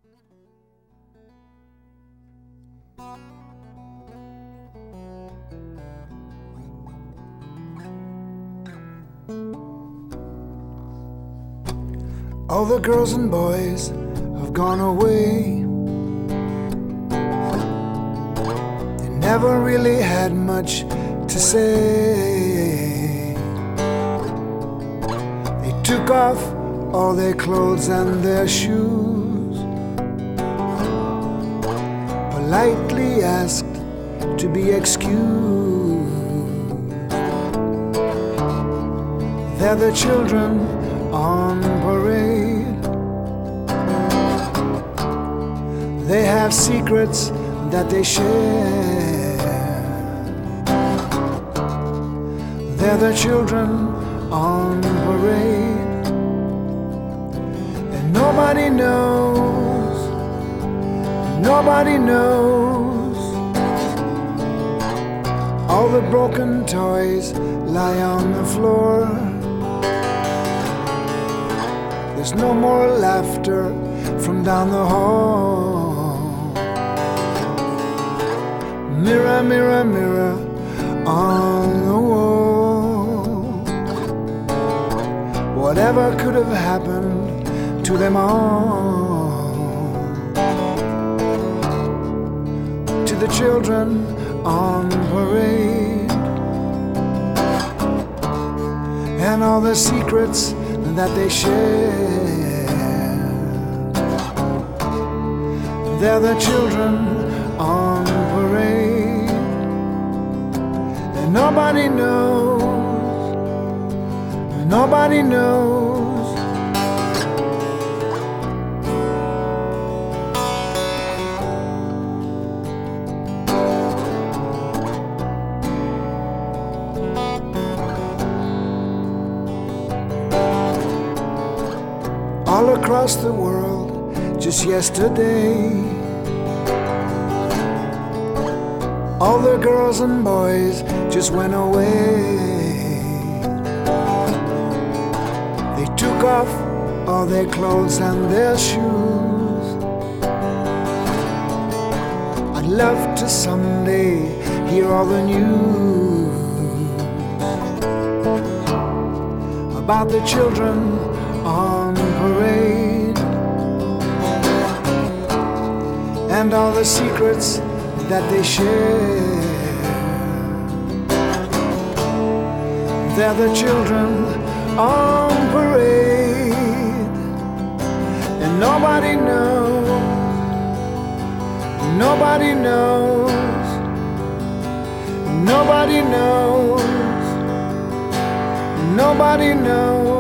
All the girls and boys have gone away. They never really had much to say. They took off all their clothes and their shoes, politely asked to be excused. They're the children on parade. They have secrets that they share. They're the children on parade. And nobody knows, nobody knows. All the broken toys lie on the floor. There's no more laughter from down the hall. Mirror, mirror, mirror on the wall. Whatever could have happened to them all? To the children on parade. And all the secrets that they share. They're the children on parade. And nobody knows, nobody knows. All across the world, just yesterday, all the girls and boys just went away. They took off all their clothes and their shoes. I'd love to someday hear all the news about the children on parade, and all the secrets that they share. They're the children on parade. And nobody knows, nobody knows, nobody knows, nobody knows.